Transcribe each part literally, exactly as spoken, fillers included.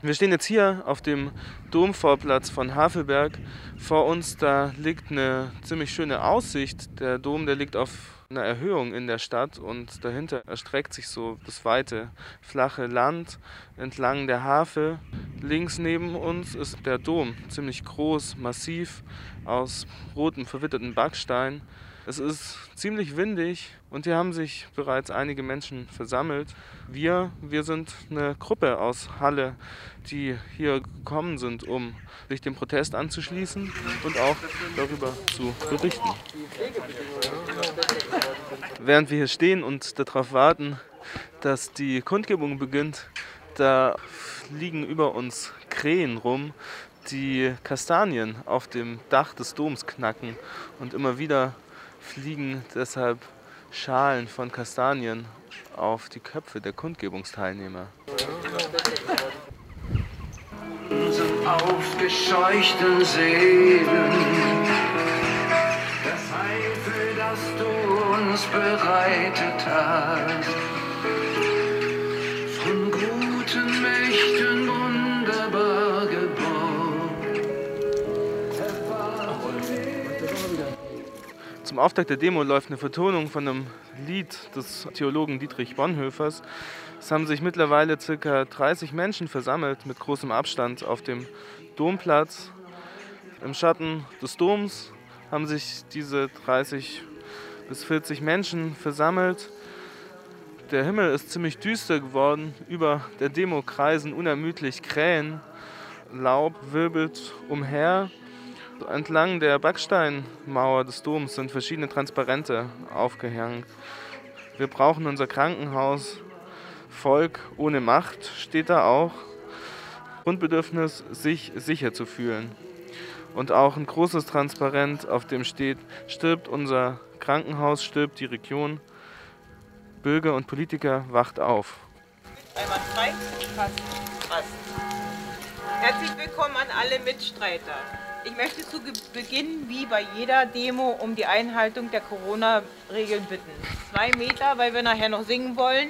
Wir stehen jetzt hier auf dem Domvorplatz von Havelberg. Vor uns, da liegt eine ziemlich schöne Aussicht. Der Dom, der liegt auf einer Erhöhung in der Stadt und dahinter erstreckt sich so das weite, flache Land entlang der Havel. Links neben uns ist der Dom, ziemlich groß, massiv, aus rotem, verwitterten Backstein. Es ist ziemlich windig und hier haben sich bereits einige Menschen versammelt. Wir, wir sind eine Gruppe aus Halle, die hier gekommen sind, um sich dem Protest anzuschließen und auch darüber zu berichten. Während wir hier stehen und darauf warten, dass die Kundgebung beginnt, da liegen über uns Krähen rum, die Kastanien auf dem Dach des Doms knacken, und immer wieder fliegen deshalb Schalen von Kastanien auf die Köpfe der Kundgebungsteilnehmer. Unseren aufgescheuchten Seelen, das Heil, für das du uns bereitet hast, von guten Mächten wunderbar geboren. Zum Auftakt der Demo läuft eine Vertonung von einem Lied des Theologen Dietrich Bonhoeffers. Es haben sich mittlerweile ca. dreißig Menschen versammelt, mit großem Abstand auf dem Domplatz. Im Schatten des Doms haben sich diese dreißig bis vierzig Menschen versammelt. Der Himmel ist ziemlich düster geworden. Über der Demo kreisen unermüdlich Krähen. Laub wirbelt umher. Entlang der Backsteinmauer des Doms sind verschiedene Transparente aufgehängt. Wir brauchen unser Krankenhaus. Volk ohne Macht steht da auch. Grundbedürfnis, sich sicher zu fühlen. Und auch ein großes Transparent, auf dem steht: Stirbt unser Krankenhaus, stirbt die Region. Bürger und Politiker, wacht auf. Einmal frei, passt, passt. Herzlich willkommen an alle Mitstreiter. Ich möchte zu Beginn, wie bei jeder Demo, um die Einhaltung der Corona-Regeln bitten. Zwei Meter, weil wir nachher noch singen wollen.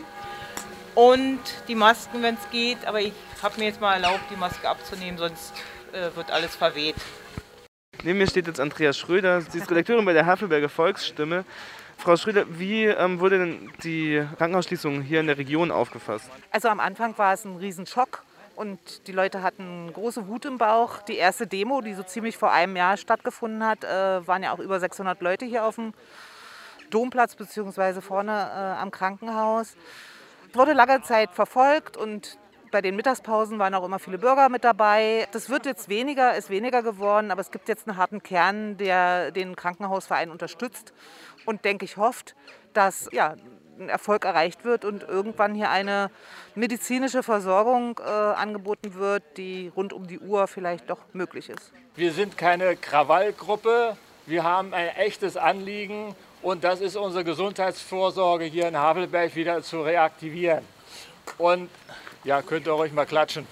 Und die Masken, wenn es geht. Aber ich habe mir jetzt mal erlaubt, die Maske abzunehmen, sonst äh, wird alles verweht. Neben mir steht jetzt Andrea Schröder. Sie ist Redakteurin bei der Havelberger Volksstimme. Frau Schröder, wie ähm, wurde denn die Krankenhausschließung hier in der Region aufgefasst? Also am Anfang war es ein Riesenschock. Und die Leute hatten große Wut im Bauch. Die erste Demo, die so ziemlich vor einem Jahr stattgefunden hat, äh, waren ja auch über sechshundert Leute hier auf dem Domplatz bzw. vorne äh, am Krankenhaus. Es wurde lange Zeit verfolgt und bei den Mittagspausen waren auch immer viele Bürger mit dabei. Das wird jetzt weniger, ist weniger geworden, aber es gibt jetzt einen harten Kern, der den Krankenhausverein unterstützt und, denke ich, hofft, dass ja, ein Erfolg erreicht wird und irgendwann hier eine medizinische Versorgung äh, angeboten wird, die rund um die Uhr vielleicht doch möglich ist. Wir sind keine Krawallgruppe, wir haben ein echtes Anliegen und das ist unsere Gesundheitsvorsorge hier in Havelberg wieder zu reaktivieren. Und ja, könnt ihr ruhig mal klatschen.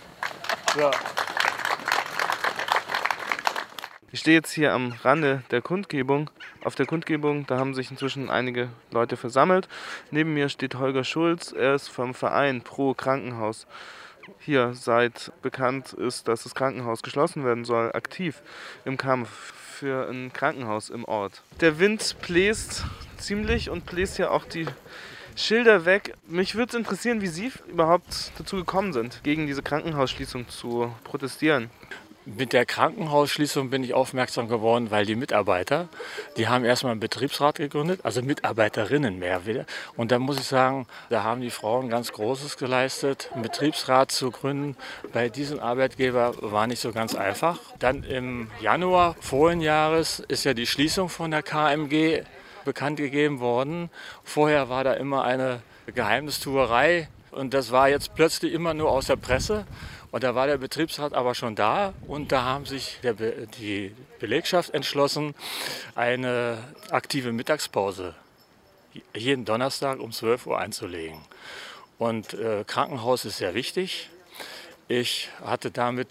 So. Ich stehe jetzt hier am Rande der Kundgebung. Auf der Kundgebung, da haben sich inzwischen einige Leute versammelt. Neben mir steht Holger Schulz, er ist vom Verein Pro Krankenhaus. Hier seit bekannt ist, dass das Krankenhaus geschlossen werden soll, aktiv im Kampf für ein Krankenhaus im Ort. Der Wind bläst ziemlich und bläst ja auch die Schilder weg. Mich würde es interessieren, wie Sie überhaupt dazu gekommen sind, gegen diese Krankenhausschließung zu protestieren. Mit der Krankenhausschließung bin ich aufmerksam geworden, weil die Mitarbeiter, die haben erstmal einen Betriebsrat gegründet, also Mitarbeiterinnen mehr wieder. Und da muss ich sagen, da haben die Frauen ganz Großes geleistet. Einen Betriebsrat zu gründen bei diesem Arbeitgeber war nicht so ganz einfach. Dann im Januar vorigen Jahres ist ja die Schließung von der K M G bekannt gegeben worden. Vorher war da immer eine Geheimnistuerei und das war jetzt plötzlich immer nur aus der Presse. Und da war der Betriebsrat aber schon da und da haben sich der Be- die Belegschaft entschlossen, eine aktive Mittagspause jeden Donnerstag um zwölf Uhr einzulegen. Und äh, Krankenhaus ist sehr wichtig. Ich hatte damit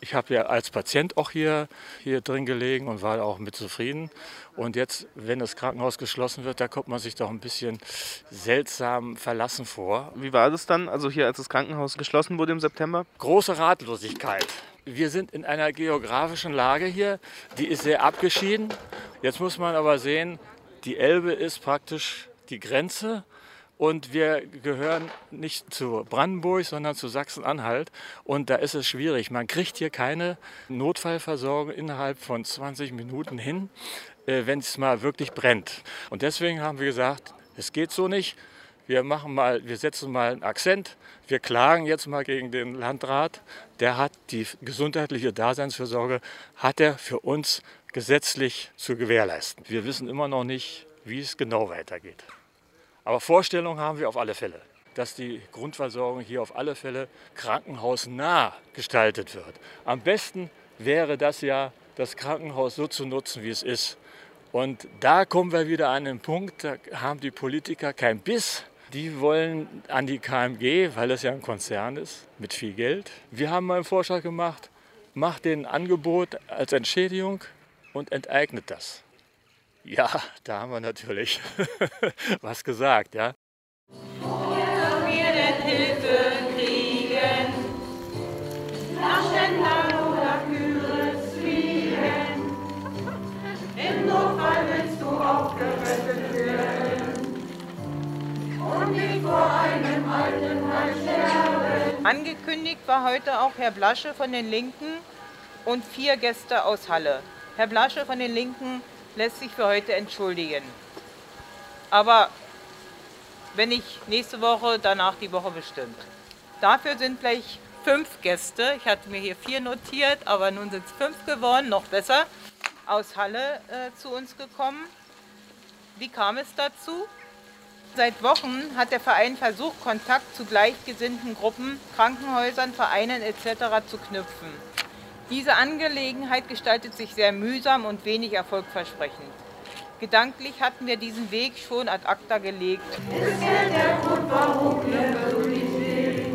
Ich habe ja als Patient auch hier, hier drin gelegen und war auch mit zufrieden. Und jetzt, wenn das Krankenhaus geschlossen wird, da kommt man sich doch ein bisschen seltsam verlassen vor. Wie war das dann, also hier, als das Krankenhaus geschlossen wurde im September? Große Ratlosigkeit. Wir sind in einer geografischen Lage hier, die ist sehr abgeschieden. Jetzt muss man aber sehen, die Elbe ist praktisch die Grenze. Und wir gehören nicht zu Brandenburg, sondern zu Sachsen-Anhalt. Und da ist es schwierig. Man kriegt hier keine Notfallversorgung innerhalb von zwanzig Minuten hin, wenn es mal wirklich brennt. Und deswegen haben wir gesagt, es geht so nicht. Wir machen mal, wir setzen mal einen Akzent. Wir klagen jetzt mal gegen den Landrat. Der hat die gesundheitliche Daseinsvorsorge, hat er für uns gesetzlich zu gewährleisten. Wir wissen immer noch nicht, wie es genau weitergeht. Aber Vorstellungen haben wir auf alle Fälle, dass die Grundversorgung hier auf alle Fälle krankenhausnah gestaltet wird. Am besten wäre das ja, das Krankenhaus so zu nutzen, wie es ist. Und da kommen wir wieder an den Punkt, da haben die Politiker keinen Biss. Die wollen an die K M G, weil das ja ein Konzern ist, mit viel Geld. Wir haben mal einen Vorschlag gemacht, macht denen ein Angebot als Entschädigung und enteignet das. Ja, da haben wir natürlich was gesagt, ja. Woher wir denn Hilfe kriegen, nach Ständern oder Küres fliegen. Im Notfall willst du auch gerettet werden und nicht vor einem Altenheim sterben. Angekündigt war heute auch Herr Blasche von den Linken und vier Gäste aus Halle. Herr Blasche von den Linken lässt sich für heute entschuldigen. Aber wenn nicht nächste Woche, danach die Woche bestimmt. Dafür sind gleich fünf Gäste, ich hatte mir hier vier notiert, aber nun sind es fünf geworden, noch besser, aus Halle äh, zu uns gekommen. Wie kam es dazu? Seit Wochen hat der Verein versucht, Kontakt zu gleichgesinnten Gruppen, Krankenhäusern, Vereinen et cetera zu knüpfen. Diese Angelegenheit gestaltet sich sehr mühsam und wenig erfolgversprechend. Gedanklich hatten wir diesen Weg schon ad acta gelegt. Ist ja der Grund, warum ihr wirklich lebt,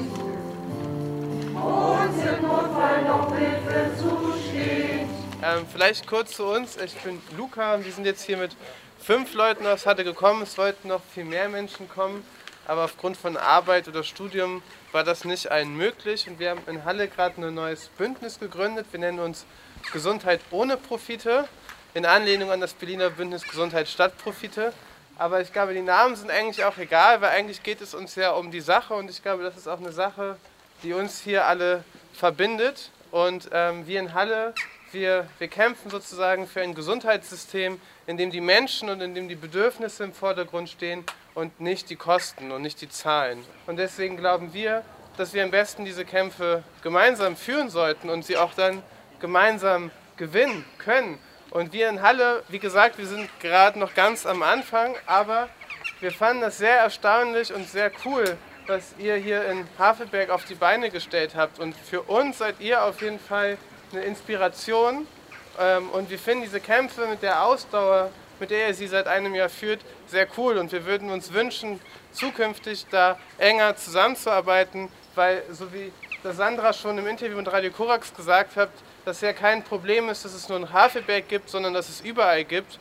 wo uns im Notfall noch Hilfe zusteht. Ähm, vielleicht kurz zu uns. Ich bin Luca und wir sind jetzt hier mit fünf Leuten aus Halle gekommen. Es wollten noch viel mehr Menschen kommen, aber aufgrund von Arbeit oder Studium war das nicht allen möglich. Und wir haben in Halle gerade ein neues Bündnis gegründet. Wir nennen uns Gesundheit ohne Profite, in Anlehnung an das Berliner Bündnis Gesundheit statt Profite. Aber ich glaube, die Namen sind eigentlich auch egal, weil eigentlich geht es uns ja um die Sache. Und ich glaube, das ist auch eine Sache, die uns hier alle verbindet. Und ähm, wir in Halle, wir, wir kämpfen sozusagen für ein Gesundheitssystem, in dem die Menschen und in dem die Bedürfnisse im Vordergrund stehen und nicht die Kosten und nicht die Zahlen. Und deswegen glauben wir, dass wir am besten diese Kämpfe gemeinsam führen sollten und sie auch dann gemeinsam gewinnen können. Und wir in Halle, wie gesagt, wir sind gerade noch ganz am Anfang, aber wir fanden das sehr erstaunlich und sehr cool, was ihr hier in Havelberg auf die Beine gestellt habt. Und für uns seid ihr auf jeden Fall eine Inspiration. Und wir finden diese Kämpfe mit der Ausdauer, mit der ihr sie seit einem Jahr führt, sehr cool. Und wir würden uns wünschen, zukünftig da enger zusammenzuarbeiten, weil, so wie das Sandra schon im Interview mit Radio Korax gesagt hat, dass ja kein Problem ist, dass es nur in Havelberg gibt, sondern dass es überall gibt.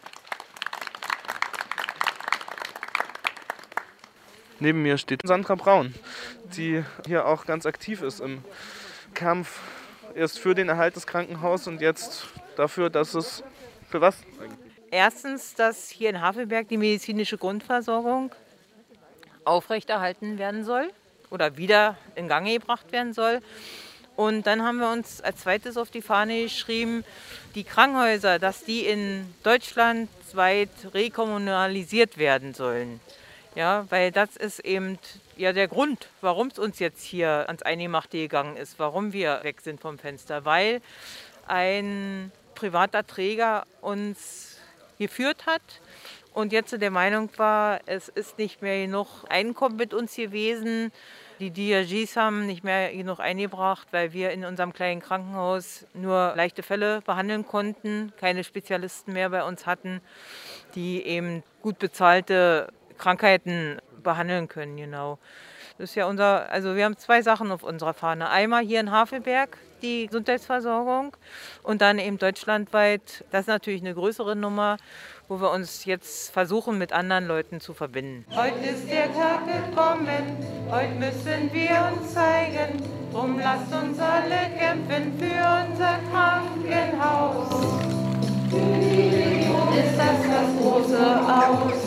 Neben mir steht Sandra Braun, die hier auch ganz aktiv ist im Kampf. Erst für den Erhalt des Krankenhauses und jetzt dafür, dass es... Für was? Erstens, dass hier in Havelberg die medizinische Grundversorgung aufrechterhalten werden soll oder wieder in Gang gebracht werden soll. Und dann haben wir uns als zweites auf die Fahne geschrieben, die Krankenhäuser, dass die in Deutschland weit rekommunalisiert werden sollen. Ja, weil das ist eben ja der Grund, warum es uns jetzt hier ans Eingemachte gegangen ist, warum wir weg sind vom Fenster. Weil ein privater Träger uns geführt hat und jetzt der Meinung war, es ist nicht mehr genug Einkommen mit uns gewesen. Die D R Gs haben nicht mehr genug eingebracht, weil wir in unserem kleinen Krankenhaus nur leichte Fälle behandeln konnten, keine Spezialisten mehr bei uns hatten, die eben gut bezahlte Krankheiten behandeln können, genau. Das ist ja unser, also wir haben zwei Sachen auf unserer Fahne. Einmal hier in Havelberg die Gesundheitsversorgung und dann eben deutschlandweit. Das ist natürlich eine größere Nummer, wo wir uns jetzt versuchen, mit anderen Leuten zu verbinden. Heute ist der Tag gekommen, heute müssen wir uns zeigen. Drum lasst uns alle kämpfen für unser Krankenhaus. Für die Region ist das das große Aus.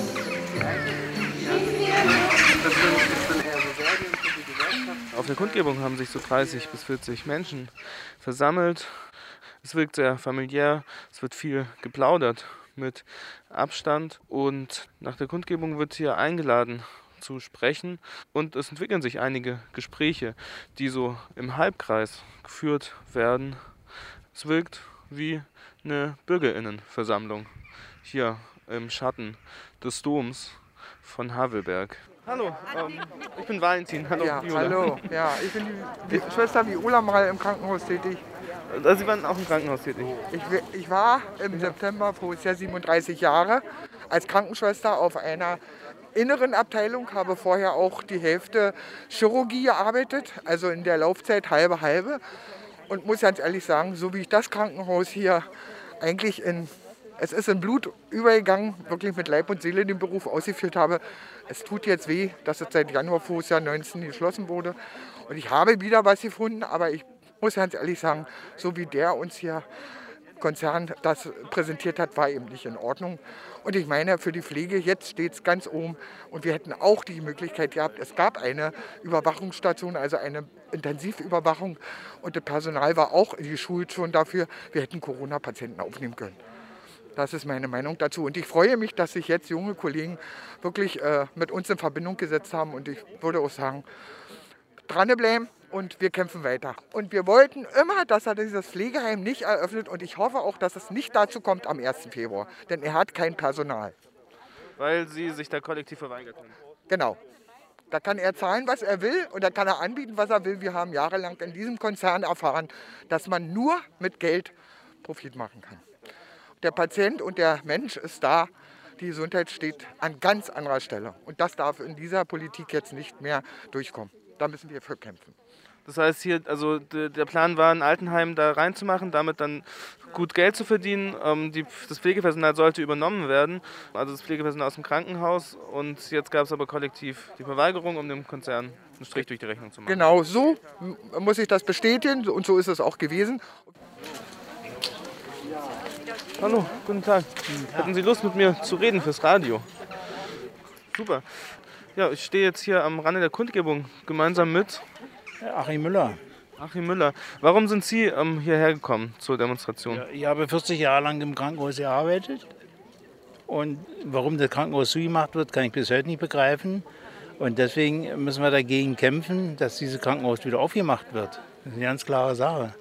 Auf der Kundgebung haben sich so dreißig bis vierzig Menschen versammelt. Es wirkt sehr familiär, es wird viel geplaudert mit Abstand und nach der Kundgebung wird hier eingeladen zu sprechen und es entwickeln sich einige Gespräche, die so im Halbkreis geführt werden. Es wirkt wie eine BürgerInnenversammlung hier im Schatten des Doms von Havelberg. Hallo, ähm, ich bin Valentin. Hallo, Ja, Viola. hallo. Ja, ich bin die, die Schwester Viola mal im Krankenhaus tätig. Also Sie waren auch im Krankenhaus tätig. Ich, ich war im September vorher siebenunddreißig Jahre als Krankenschwester auf einer inneren Abteilung, habe vorher auch die Hälfte Chirurgie gearbeitet, also in der Laufzeit halbe halbe. Und muss ganz ehrlich sagen, so wie ich das Krankenhaus hier eigentlich in Es ist in Blut übergegangen, wirklich mit Leib und Seele den Beruf ausgeführt habe. Es tut jetzt weh, dass es seit Januar voriges Jahr neunzehn geschlossen wurde. Und ich habe wieder was gefunden, aber ich muss ganz ehrlich sagen, so wie der uns hier Konzern das präsentiert hat, war eben nicht in Ordnung. Und ich meine, für die Pflege, jetzt steht es ganz oben. Und wir hätten auch die Möglichkeit gehabt, es gab eine Überwachungsstation, also eine Intensivüberwachung. Und das Personal war auch geschult schon dafür, wir hätten Corona-Patienten aufnehmen können. Das ist meine Meinung dazu. Und ich freue mich, dass sich jetzt junge Kollegen wirklich äh, mit uns in Verbindung gesetzt haben. Und ich würde auch sagen, dranbleiben und wir kämpfen weiter. Und wir wollten immer, dass er dieses Pflegeheim nicht eröffnet. Und ich hoffe auch, dass es nicht dazu kommt am ersten Februar. Denn er hat kein Personal. Weil Sie sich da kollektiv verweigert haben. Genau. Da kann er zahlen, was er will, und da kann er anbieten, was er will. Wir haben jahrelang in diesem Konzern erfahren, dass man nur mit Geld Profit machen kann. Der Patient und der Mensch ist da, die Gesundheit steht an ganz anderer Stelle. Und das darf in dieser Politik jetzt nicht mehr durchkommen. Da müssen wir für kämpfen. Das heißt hier, also der Plan war, ein Altenheim da reinzumachen, damit dann gut Geld zu verdienen. Ähm, die, das Pflegepersonal sollte übernommen werden, also das Pflegepersonal aus dem Krankenhaus. Und jetzt gab es aber kollektiv die Verweigerung, um dem Konzern einen Strich durch die Rechnung zu machen. Genau, so muss ich das bestätigen und so ist es auch gewesen. Hallo, guten Tag. Hätten Sie Lust, mit mir zu reden fürs Radio? Super. Ja, ich stehe jetzt hier am Rande der Kundgebung gemeinsam mit Achim Müller. Achim Müller. Warum sind Sie ähm, hierher gekommen zur Demonstration? Ja, ich habe vierzig Jahre lang im Krankenhaus gearbeitet. Und warum das Krankenhaus zugemacht wird, kann ich bis heute nicht begreifen. Und deswegen müssen wir dagegen kämpfen, dass dieses Krankenhaus wieder aufgemacht wird. Das ist eine ganz klare Sache.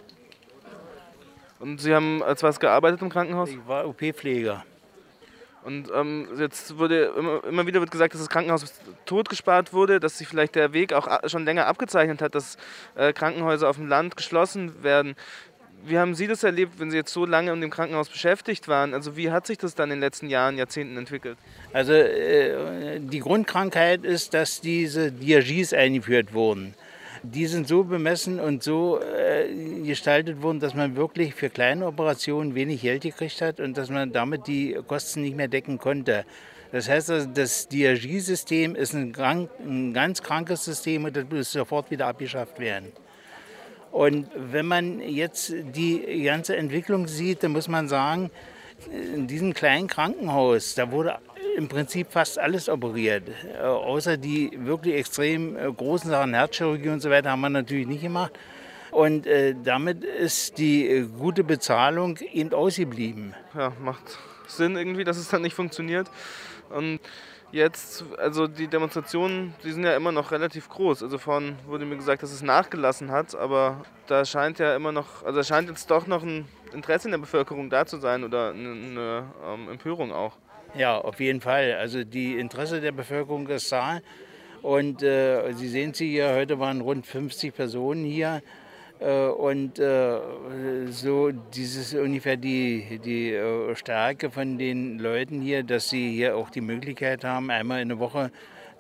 Und Sie haben als was gearbeitet im Krankenhaus? Ich war O P-Pfleger. Und ähm, jetzt wurde immer, immer wieder wird gesagt, dass das Krankenhaus totgespart wurde, dass sich vielleicht der Weg auch schon länger abgezeichnet hat, dass äh, Krankenhäuser auf dem Land geschlossen werden. Wie haben Sie das erlebt, wenn Sie jetzt so lange in dem Krankenhaus beschäftigt waren? Also wie hat sich das dann in den letzten Jahren, Jahrzehnten entwickelt? Also äh, die Grundkrankheit ist, dass diese D R Gs eingeführt wurden. Die sind so bemessen und so äh, gestaltet worden, dass man wirklich für kleine Operationen wenig Geld gekriegt hat und dass man damit die Kosten nicht mehr decken konnte. Das heißt, also, das D R G-System ist ein, krank, ein ganz krankes System und das muss sofort wieder abgeschafft werden. Und wenn man jetzt die ganze Entwicklung sieht, dann muss man sagen, in diesem kleinen Krankenhaus, da wurde im Prinzip fast alles operiert. Äh, außer die wirklich extrem äh, großen Sachen, Herzchirurgie und so weiter, haben wir natürlich nicht gemacht. Und äh, damit ist die äh, gute Bezahlung eben ausgeblieben. Ja, macht Sinn irgendwie, dass es dann nicht funktioniert. Und jetzt, also die Demonstrationen, die sind ja immer noch relativ groß. Also vorhin wurde mir gesagt, dass es nachgelassen hat, aber da scheint ja immer noch, also da scheint jetzt doch noch ein Interesse in der Bevölkerung da zu sein oder eine, eine ähm, Empörung auch. Ja, auf jeden Fall. Also die Interesse der Bevölkerung ist da. Und äh, Sie sehen sie hier, heute waren rund fünfzig Personen hier. Äh, und äh, so dieses ungefähr die, die äh, Stärke von den Leuten hier, dass sie hier auch die Möglichkeit haben, einmal in der Woche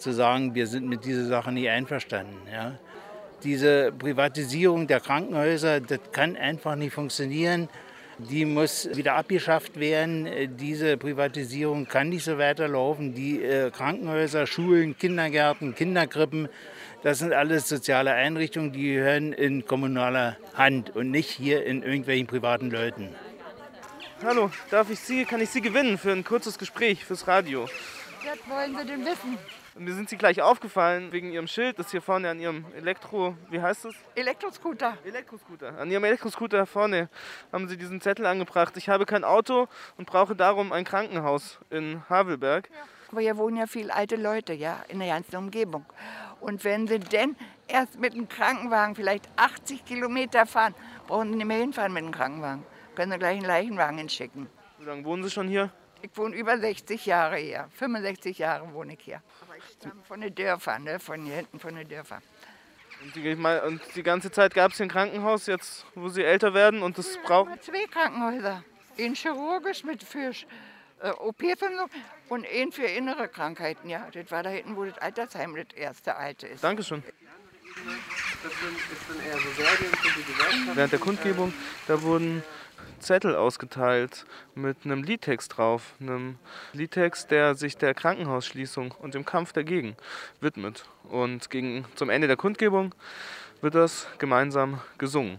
zu sagen, wir sind mit dieser Sache nicht einverstanden. Ja. Diese Privatisierung der Krankenhäuser, das kann einfach nicht funktionieren. Die muss wieder abgeschafft werden. Diese Privatisierung kann nicht so weiterlaufen. Die äh, Krankenhäuser, Schulen, Kindergärten, Kinderkrippen, das sind alles soziale Einrichtungen, die gehören in kommunaler Hand und nicht hier in irgendwelchen privaten Leuten. Hallo, darf ich Sie, kann ich Sie gewinnen für ein kurzes Gespräch fürs Radio? Was wollen Sie denn wissen? Mir sind Sie gleich aufgefallen wegen Ihrem Schild, das hier vorne an Ihrem Elektro... Wie heißt das? Elektroscooter. Elektroscooter. An Ihrem Elektroscooter vorne haben Sie diesen Zettel angebracht. Ich habe kein Auto und brauche darum ein Krankenhaus in Havelberg. Ja. Aber hier wohnen ja viele alte Leute, ja, in der ganzen Umgebung. Und wenn Sie denn erst mit dem Krankenwagen vielleicht achtzig Kilometer fahren, brauchen Sie nicht mehr hinfahren mit dem Krankenwagen. Können Sie gleich einen Leichenwagen hinschicken. Wie lange wohnen Sie schon hier? Ich wohne über sechzig Jahre hier. fünfundsechzig Jahre wohne ich hier. Aber ich stamme von den Dörfern, ne? Von hier hinten von den Dörfern. Und die, und die ganze Zeit gab es hier ein Krankenhaus, jetzt wo Sie älter werden und das ja, brauchen? Zwei Krankenhäuser. Ein chirurgisch mit für äh, O P-Versorgung und ein für innere Krankheiten. Ja, das war da hinten, wo das Altersheim das erste alte ist. Dankeschön. Das sind, das sind eher so Serien für die Gewerkschaft. Während der Kundgebung, da wurden Zettel ausgeteilt mit einem Liedtext drauf. Einem Liedtext, der sich der Krankenhausschließung und dem Kampf dagegen widmet. Und gegen, zum Ende der Kundgebung wird das gemeinsam gesungen.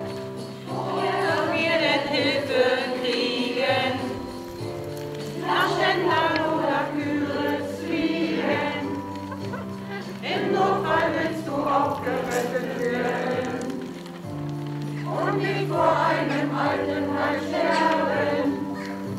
Wir denn Hilfe kriegen, nach Ständern oder Küres fliegen. Im Notfall willst du auch gerettet werden und nicht vor einem alten Mal sterben.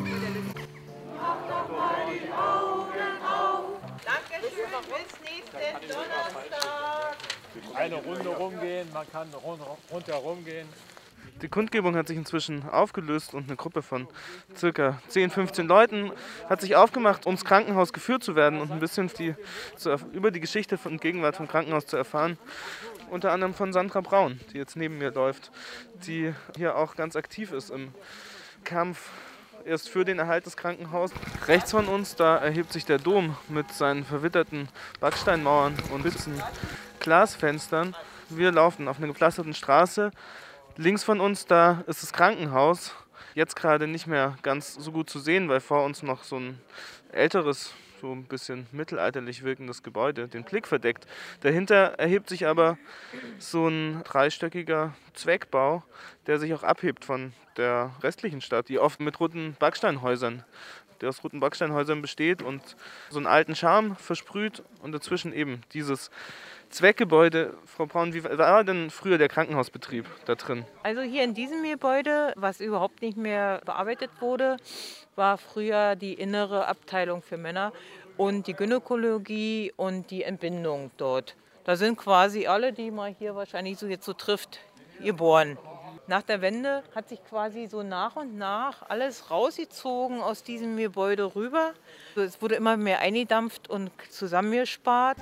Mach doch mal die Augen auf. Dankeschön, bis nächsten Donnerstag. Eine Runde rumgehen, man kann rundherum gehen. Die Kundgebung hat sich inzwischen aufgelöst und eine Gruppe von ca. zehn, fünfzehn Leuten hat sich aufgemacht, ums Krankenhaus geführt zu werden und ein bisschen die, zu, über die Geschichte und Gegenwart vom Krankenhaus zu erfahren. Unter anderem von Sandra Braun, die jetzt neben mir läuft, die hier auch ganz aktiv ist im Kampf erst für den Erhalt des Krankenhauses. Rechts von uns, da erhebt sich der Dom mit seinen verwitterten Backsteinmauern und spitzen Glasfenstern. Wir laufen auf einer gepflasterten Straße. Links von uns, da ist das Krankenhaus. Jetzt gerade nicht mehr ganz so gut zu sehen, weil vor uns noch so ein älteres, so ein bisschen mittelalterlich wirkendes Gebäude den Blick verdeckt. Dahinter erhebt sich aber so ein dreistöckiger Zweckbau, der sich auch abhebt von der restlichen Stadt, die oft mit roten Backsteinhäusern, der aus roten Backsteinhäusern besteht und so einen alten Charme versprüht und dazwischen eben dieses Zweckgebäude. Frau Braun, wie war denn früher der Krankenhausbetrieb da drin? Also hier in diesem Gebäude, was überhaupt nicht mehr bearbeitet wurde, war früher die innere Abteilung für Männer und die Gynäkologie und die Entbindung dort. Da sind quasi alle, die man hier wahrscheinlich so jetzt so trifft, geboren. Nach der Wende hat sich quasi so nach und nach alles rausgezogen aus diesem Gebäude rüber. Es wurde immer mehr eingedampft und zusammengespart.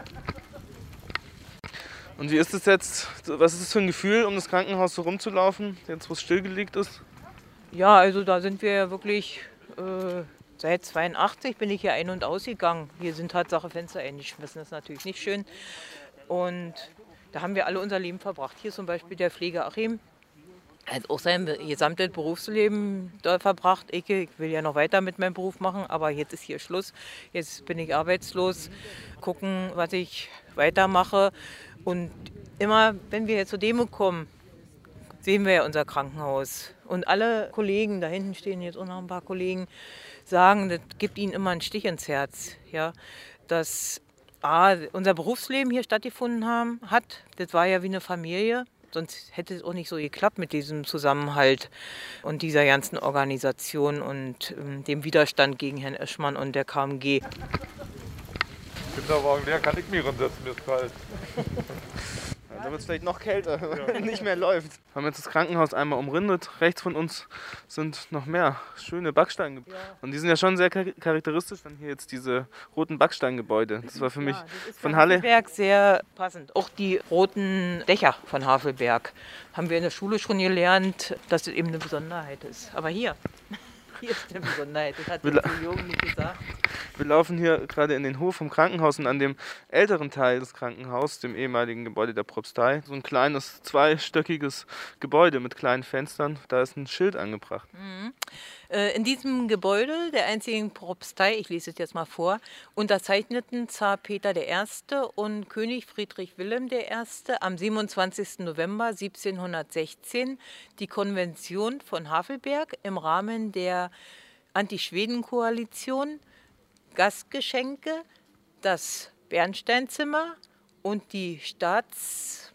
Und wie ist es jetzt, was ist es für ein Gefühl, um das Krankenhaus so rumzulaufen, jetzt wo es stillgelegt ist? Ja, also da sind wir ja wirklich, äh, seit zweiundachtzig bin ich hier ein- und ausgegangen. Hier sind Tatsache Fenster eingeschmissen, das ist natürlich nicht schön. Und da haben wir alle unser Leben verbracht. Hier zum Beispiel der Pfleger Achim. Er hat auch sein gesamtes Berufsleben da verbracht. Ich, ich will ja noch weiter mit meinem Beruf machen, aber jetzt ist hier Schluss. Jetzt bin ich arbeitslos. Gucken, was ich weitermache. Und immer, wenn wir zur Demo kommen, sehen wir ja unser Krankenhaus. Und alle Kollegen, da hinten stehen jetzt auch noch ein paar Kollegen, sagen, das gibt ihnen immer einen Stich ins Herz. Ja, dass A, unser Berufsleben hier stattgefunden haben, hat. Das war ja wie eine Familie. Sonst hätte es auch nicht so geklappt mit diesem Zusammenhalt und dieser ganzen Organisation und ähm, dem Widerstand gegen Herrn Eschmann und der K M G. Kinderwagen leer, kann ich mich ransetzen, mir ist kalt. Ja, da wird es vielleicht noch kälter, wenn ja. nicht mehr läuft. Wir haben jetzt das Krankenhaus einmal umrindet. Rechts von uns sind noch mehr schöne Backsteingebäude. Ja. Und die sind ja schon sehr charakteristisch. Dann hier jetzt diese roten Backsteingebäude. Das war für mich ja, von Halle. Havelberg sehr passend. Auch die roten Dächer von Havelberg haben wir in der Schule schon gelernt, dass das eben eine Besonderheit ist. Aber hier. Hier ist eine Besonderheit, das hat Wir der la- Jürgen nicht gesagt. Wir laufen hier gerade in den Hof vom Krankenhaus und an dem älteren Teil des Krankenhauses, dem ehemaligen Gebäude der Propstei, so ein kleines zweistöckiges Gebäude mit kleinen Fenstern, da ist ein Schild angebracht. Mhm. Äh, In diesem Gebäude der einzigen Propstei, ich lese es jetzt mal vor, unterzeichneten Zar Peter der Erste und König Friedrich Wilhelm der Erste am siebenundzwanzigsten November siebzehnhundertsechzehn die Konvention von Havelberg im Rahmen der Anti-Schweden-Koalition, Gastgeschenke, das Bernsteinzimmer und die Staatsjacht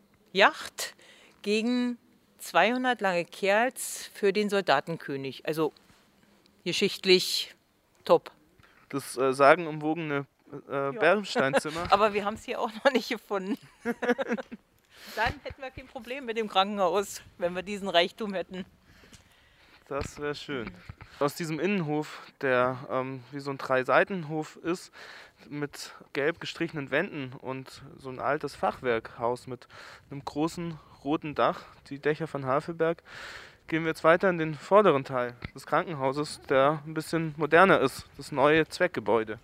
gegen zweihundert lange Kerls für den Soldatenkönig. Also geschichtlich top. Das äh, sagenumwogene äh, Bernsteinzimmer. Aber wir haben es hier auch noch nicht gefunden. Dann hätten wir kein Problem mit dem Krankenhaus, wenn wir diesen Reichtum hätten. Das wäre schön. Aus diesem Innenhof, der ähm, wie so ein Drei-Seiten-Hof ist, mit gelb gestrichenen Wänden und so ein altes Fachwerkhaus mit einem großen roten Dach, die Dächer von Havelberg, gehen wir jetzt weiter in den vorderen Teil des Krankenhauses, der ein bisschen moderner ist, das neue Zweckgebäude.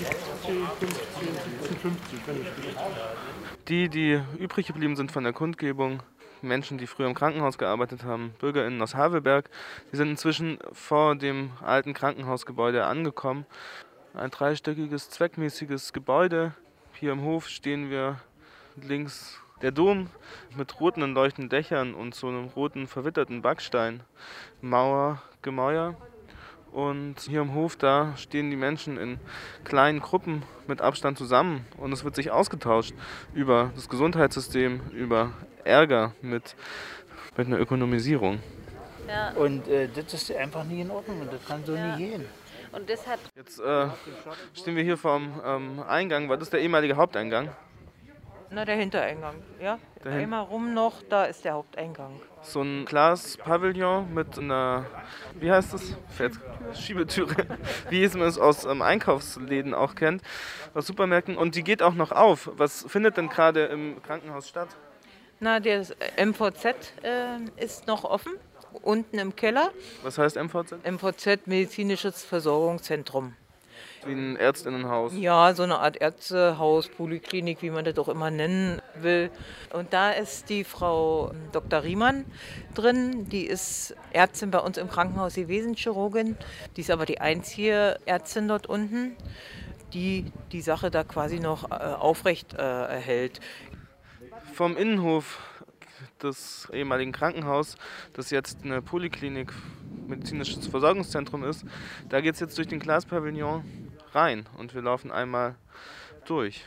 Die, die übrig geblieben sind von der Kundgebung, Menschen, die früher im Krankenhaus gearbeitet haben, BürgerInnen aus Havelberg, die sind inzwischen vor dem alten Krankenhausgebäude angekommen. Ein dreistöckiges, zweckmäßiges Gebäude. Hier im Hof stehen wir links der Dom mit roten und leuchtenden Dächern und so einem roten, verwitterten Backstein. Mauer, Gemäuer. Und hier im Hof, da stehen die Menschen in kleinen Gruppen mit Abstand zusammen. Und es wird sich ausgetauscht über das Gesundheitssystem, über Ärger mit, mit einer Ökonomisierung. Ja. Und äh, das ist einfach nicht in Ordnung und das kann so Ja. nie gehen. Und deshalb Jetzt äh, stehen wir hier vorm ähm, Eingang. War das der ehemalige Haupteingang? Na, der Hintereingang, ja. Der Hin- Einmal rum noch, da ist der Haupteingang. So ein Glas-Pavillon mit einer, wie heißt das? Fett- Schiebetüre. Wie man es aus ähm, Einkaufsläden auch kennt, aus Supermärkten. Und die geht auch noch auf. Was findet denn gerade im Krankenhaus statt? Na, der M V Z äh, ist noch offen, unten im Keller. Was heißt M V Z? M V Z, Medizinisches Versorgungszentrum. Wie ein Ärztinnenhaus. Ja, so eine Art Ärztehaus, Poliklinik, wie man das auch immer nennen will. Und da ist die Frau Doktor Riemann drin. Die ist Ärztin bei uns im Krankenhaus gewesen, Chirurgin. Die ist aber die einzige Ärztin dort unten, die die Sache da quasi noch äh, aufrecht äh, erhält. Vom Innenhof des ehemaligen Krankenhauses, das jetzt eine Poliklinik, medizinisches Versorgungszentrum ist, da geht es jetzt durch den Glaspavillon rein und wir laufen einmal durch.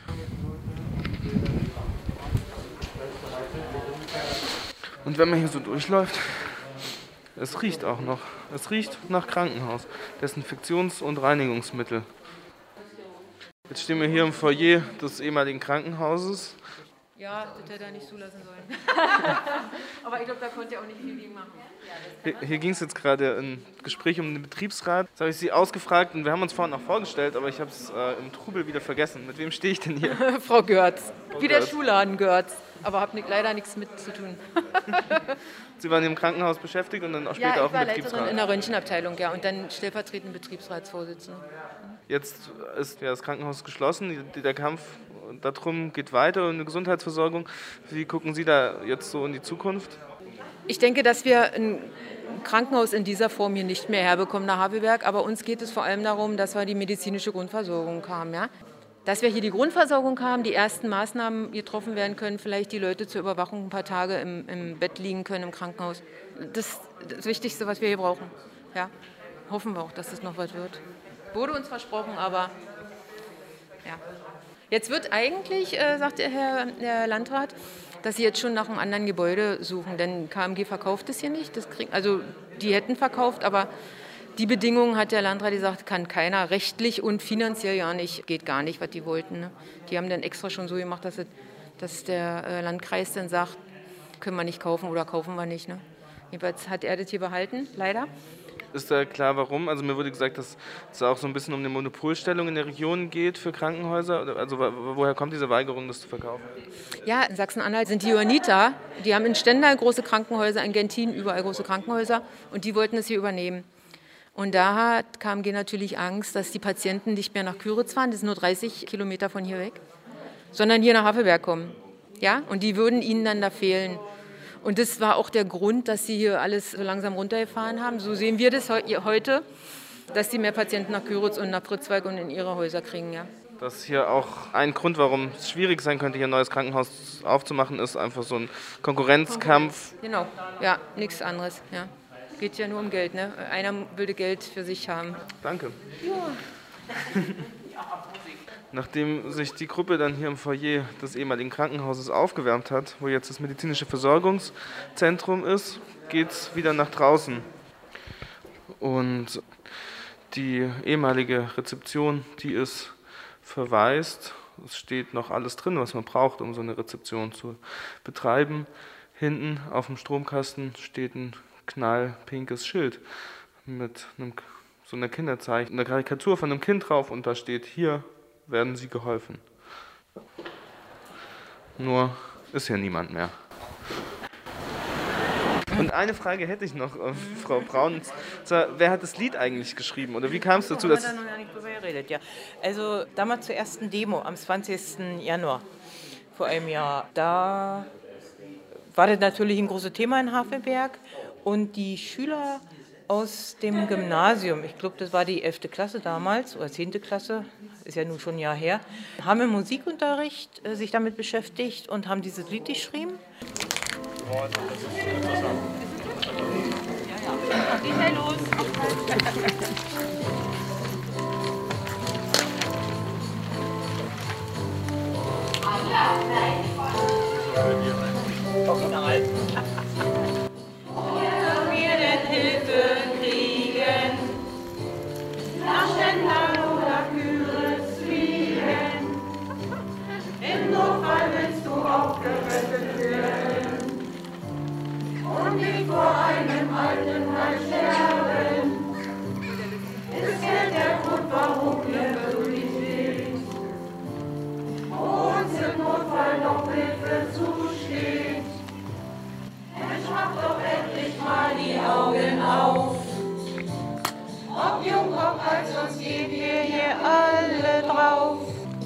Und wenn man hier so durchläuft, es riecht auch noch. Es riecht nach Krankenhaus, Desinfektions- und Reinigungsmittel. Jetzt stehen wir hier im Foyer des ehemaligen Krankenhauses. Ja, das hätte er nicht zulassen sollen. Aber ich glaube, da konnte er auch nicht viel gegen machen. Hier, hier ging es jetzt gerade ein Gespräch um den Betriebsrat. Jetzt habe ich Sie ausgefragt und wir haben uns vorhin auch vorgestellt, aber ich habe es äh, im Trubel wieder vergessen. Mit wem stehe ich denn hier? Frau Görz. Frau Wie der Görz. Schuhladen Görz. Aber habe leider nichts mit zu tun. Sie waren im Krankenhaus beschäftigt und dann auch später Ja, auch ich im war Leiterin Betriebsrat. in der Röntgenabteilung, ja. Und dann stellvertretend Betriebsratsvorsitzende. Jetzt ist ja das Krankenhaus geschlossen. Die- Der Kampf darum geht weiter um die Gesundheitsversorgung. Wie gucken Sie da jetzt so in die Zukunft? Ich denke, dass wir ein Krankenhaus in dieser Form hier nicht mehr herbekommen nach Havelberg. Aber uns geht es vor allem darum, dass wir die medizinische Grundversorgung haben. Ja? Dass wir hier die Grundversorgung haben, die ersten Maßnahmen getroffen werden können, vielleicht die Leute zur Überwachung ein paar Tage im, im Bett liegen können im Krankenhaus. Das ist das Wichtigste, was wir hier brauchen. Ja? Hoffen wir auch, dass das noch was wird. Wurde uns versprochen, aber ja. Jetzt wird eigentlich, äh, sagt der Herr der Landrat, dass sie jetzt schon nach einem anderen Gebäude suchen, denn K M G verkauft es hier nicht. Das krieg, also die hätten verkauft, aber die Bedingungen, hat der Landrat gesagt, kann keiner, rechtlich und finanziell ja nicht, geht gar nicht, was die wollten. Ne? Die haben dann extra schon so gemacht, dass, es, dass der äh, Landkreis dann sagt, können wir nicht kaufen oder kaufen wir nicht. Ne? Jedenfalls hat er das hier behalten, leider. Ist da klar, warum? Also mir wurde gesagt, dass es auch so ein bisschen um eine Monopolstellung in der Region geht für Krankenhäuser. Oder- Also wo- woher kommt diese Weigerung, das zu verkaufen? Ja, in Sachsen-Anhalt sind die Johanniter, die haben in Stendal große Krankenhäuser, in Gentin überall große Krankenhäuser und die wollten es hier übernehmen. Und da hat K M G natürlich Angst, dass die Patienten nicht mehr nach Küritz fahren, das ist nur dreißig Kilometer von hier weg, sondern hier nach Havelberg kommen. Ja? Und die würden ihnen dann da fehlen. Und das war auch der Grund, dass sie hier alles so langsam runtergefahren haben. So sehen wir das heute, dass sie mehr Patienten nach Küritz und nach Pritzwalk und in ihre Häuser kriegen. Ja. Das ist hier auch ein Grund, warum es schwierig sein könnte, hier ein neues Krankenhaus aufzumachen, ist einfach so ein Konkurrenzkampf. Genau, ja, nichts anderes. Ja. Geht ja nur um Geld, ne? Einer würde Geld für sich haben. Danke. Ja. Nachdem sich die Gruppe dann hier im Foyer des ehemaligen Krankenhauses aufgewärmt hat, wo jetzt das medizinische Versorgungszentrum ist, geht es wieder nach draußen. Und die ehemalige Rezeption, die ist verwaist. Es steht noch alles drin, was man braucht, um so eine Rezeption zu betreiben. Hinten auf dem Stromkasten steht ein knallpinkes Schild mit einem, so einer Kinderzeichen, einer Karikatur von einem Kind drauf und da steht, hier werden Sie geholfen. Nur ist hier niemand mehr. Und eine Frage hätte ich noch, äh, Frau Braun. Und zwar, wer hat das Lied eigentlich geschrieben oder wie kam es dazu, dass... Da haben wir da noch gar nicht drüber geredet, ja. Also damals zur ersten Demo am zwanzigsten Januar vor einem Jahr. Da war das natürlich ein großes Thema in Havelberg und die Schüler aus dem Gymnasium, ich glaube, das war die elfte Klasse damals oder zehnte Klasse, ist ja nun schon ein Jahr her, haben im Musikunterricht äh, sich damit beschäftigt und haben dieses Lied geschrieben. Oh, das ist interessant. Ja, ja. Geht schnell los. Wir denn Hilfe kriegen, nach Stendal oder Küritz fliegen. Im Notfall willst du auch gerettet werden und nicht vor einem alten Heim sterben. Ist Geld der Grund, warum wir wirklich sind, wo uns im Notfall noch Hilfe zusteht. Mensch, mach doch endlich mal die Augen auf. Ob jung, ob alt, sonst gehen wir hier alle drauf.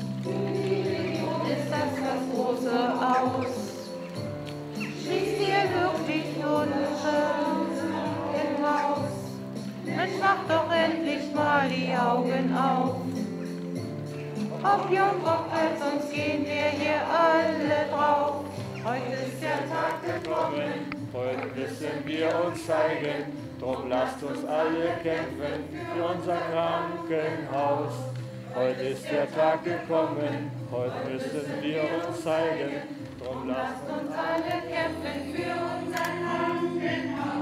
Ist das das große Aus? Schließt ihr wirklich unsere im Haus? Mensch, mach doch endlich mal die Augen auf. Ob jung, ob alt, sonst gehen wir hier alle drauf. Heute ist der Tag gekommen, heute müssen wir uns zeigen, drum lasst uns alle kämpfen für unser Krankenhaus. Heute ist der Tag gekommen, heute müssen wir uns zeigen, drum lasst uns alle kämpfen für unser Krankenhaus.